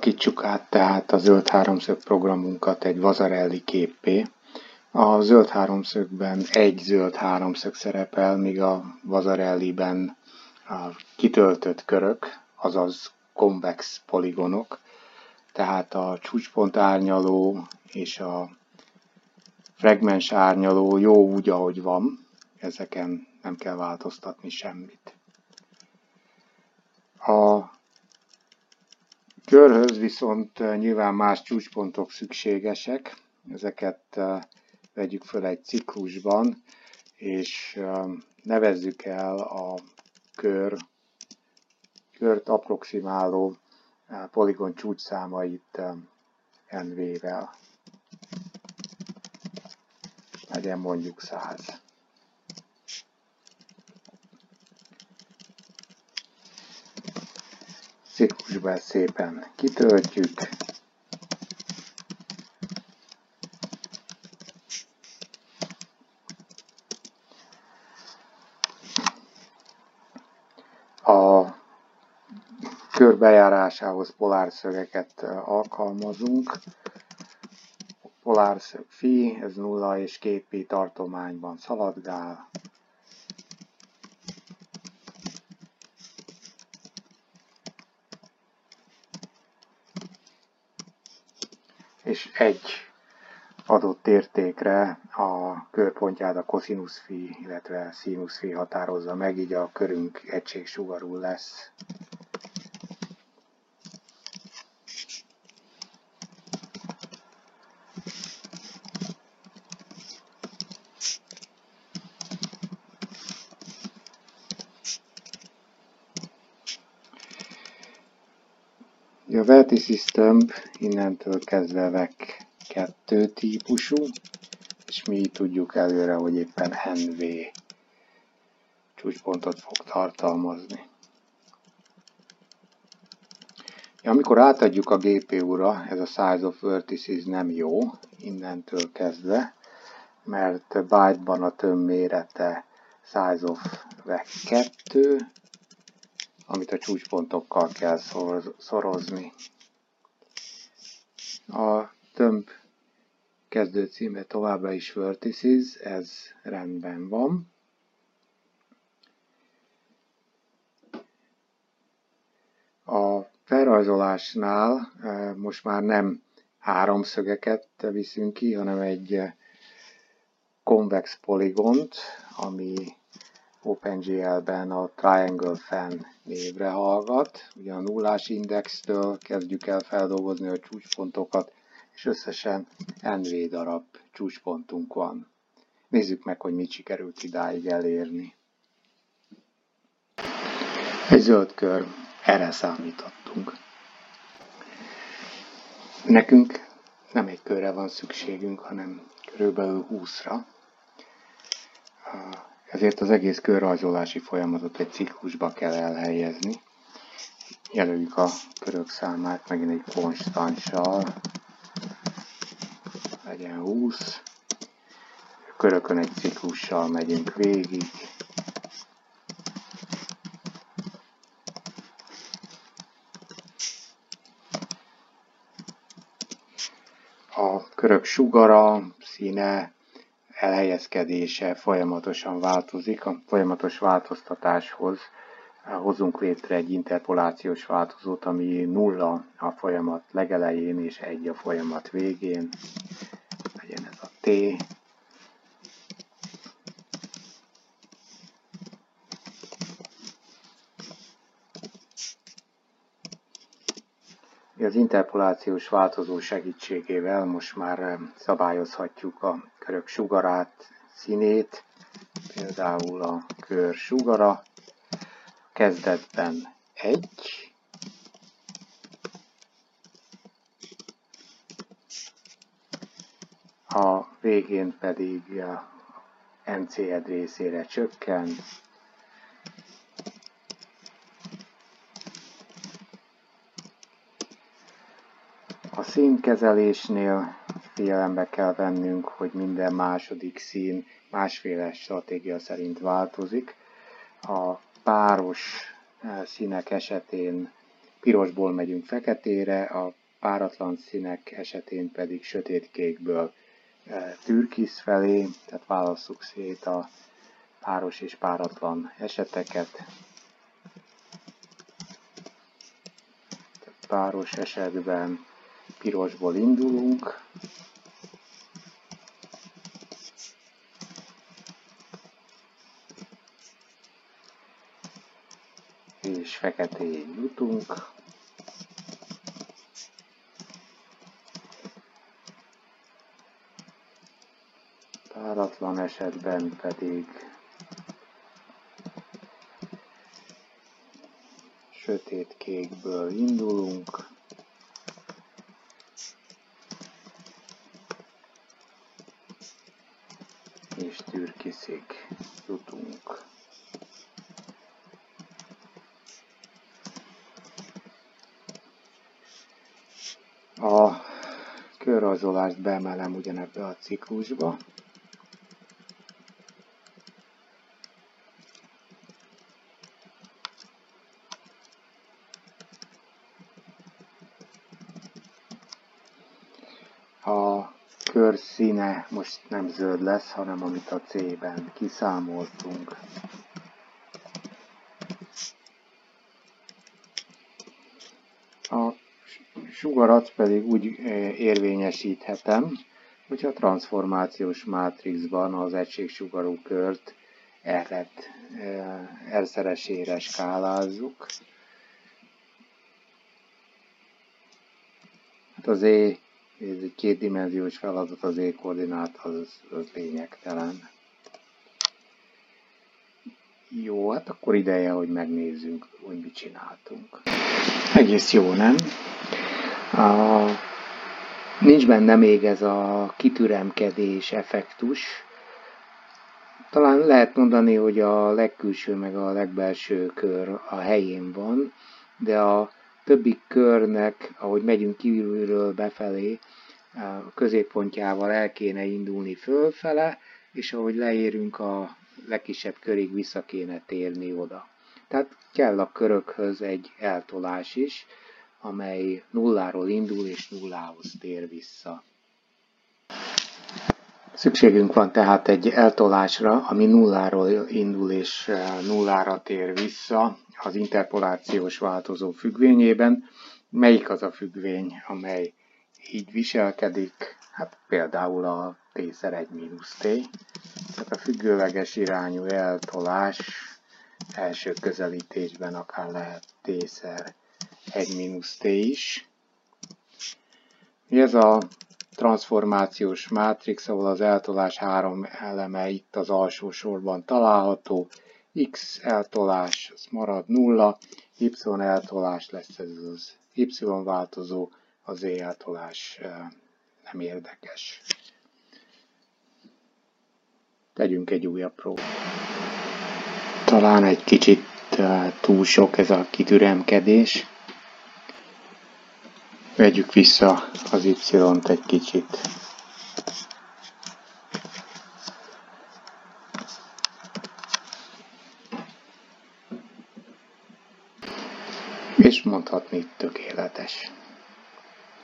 Alakítsuk át tehát a zöld háromszög programunkat egy Vasarely képpé. A zöld háromszögben egy zöld háromszög szerepel, míg a Vasarelyben a kitöltött körök, azaz konvex poligonok, tehát a csúcspont árnyaló és a fragmens árnyaló jó úgy, ahogy van, ezeken nem kell változtatni semmit. A körhöz viszont nyilván más csúcspontok szükségesek, ezeket vegyük föl egy ciklusban, és nevezzük el a kört approximáló poligon csúcsszámait NV-vel. Legyen mondjuk 100. Ciklusba ezt szépen kitöltjük. A kör bejárásához polárszögeket alkalmazunk. A polárszög φ, ez 0 és 2π tartományban szaladgál. És egy adott értékre a körpontját a koszinusz φ, illetve színusz φ határozza meg, így a körünk egységsugarú lesz. A vertices innentől kezdve VEC 2 típusú, és mi tudjuk előre, hogy éppen NV csúcspontot fog tartalmazni. Amikor átadjuk a GPU-ra, ez a size of vertices nem jó innentől kezdve, mert byte-ban a tömb mérete size of VEC 2, amit a csúcspontokkal kell szorozni. A tömb kezdőcíme továbbra is vertices, ez rendben van. A felrajzolásnál most már nem háromszögeket viszünk ki, hanem egy konvex poligont, ami OpenGL-ben a Triangle Fan névre hallgat. Ugye a nullás indextől kezdjük el feldolgozni a csúcspontokat, és összesen NV darab csúcspontunk van. Nézzük meg, hogy mit sikerült idáig elérni. Egy zöld kör, erre számítottunk. Nekünk nem egy körre van szükségünk, hanem körülbelül 20-ra. Ezért az egész körrajzolási folyamatot egy ciklusba kell elhelyezni. Jelöljük a körök számát megint egy konstanssal. Legyen 20. Körökön egy ciklussal megyünk végig. A körök sugara, színe, elhelyezkedése folyamatosan változik. A folyamatos változtatáshoz hozunk létre egy interpolációs változót, ami 0 a folyamat legelején és 1 a folyamat végén. Legyen ez a T. Az interpolációs változó segítségével most már szabályozhatjuk a körök sugarát, színét, például a kör sugara kezdetben 1, a végén pedig NC1 részére csökken, a színkezelésnél figyelembe kell vennünk, hogy minden második szín másféle stratégia szerint változik. A páros színek esetén pirosból megyünk feketére, a páratlan színek esetén pedig sötétkékből türkisz felé, tehát válasszuk szét a páros és páratlan eseteket. Tehát páros esetben pirosból indulunk, és feketén jutunk. Páratlan esetben pedig sötétkékből indulunk, és türkiszig jutunk. A körrajzolást beemelem ugyanebbe a ciklusba. A kör színe most nem zöld lesz, hanem amit a C-ben kiszámoltunk. A sugarat pedig úgy érvényesíthetem, hogyha a transformációs mátrixban az egységsugarú kört R-szeresére skálázzuk. Hát az ez egy kétdimenziós feladat, az koordinát az lényegtelen. Jó, hát akkor ideje, hogy megnézzünk, hogy mit csináltunk. Egész jó, nem? Nincs benne még ez a kitüremkedés effektus. Talán lehet mondani, hogy a legkülső meg a legbelső kör a helyén van, de a többi körnek, ahogy megyünk kívülről befelé, a középpontjával el kéne indulni fölfele, és ahogy leérünk a legkisebb körig vissza kéne térni oda. Tehát kell a körökhöz egy eltolás is, amely nulláról indul és nullához tér vissza. Szükségünk van tehát egy eltolásra, ami nulláról indul és nullára tér vissza az interpolációs változó függvényében. Melyik az a függvény, amely így viselkedik? Hát például a t-szer 1 - t. Tehát a függőleges irányú eltolás első közelítésben akár lehet t-szer 1 - t is. Ez a transformációs mátrix, ahol az eltolás három eleme itt az alsó sorban található. X eltolás az marad 0, Y eltolás lesz ez az Y változó, az Z eltolás nem érdekes. Tegyünk egy újabb próbát. Talán egy kicsit túl sok ez a kitüremkedés. Vegyük vissza az Y-t egy kicsit. És mondhatni tökéletes.